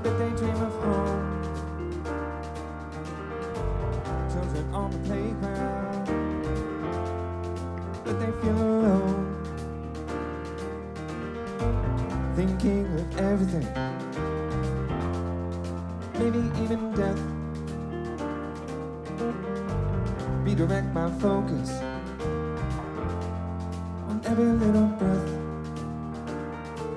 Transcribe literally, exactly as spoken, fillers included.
but they dream of home. Children on the playground, but they feel alone, thinking of everything, maybe even death. Redirect my focus on every little breath.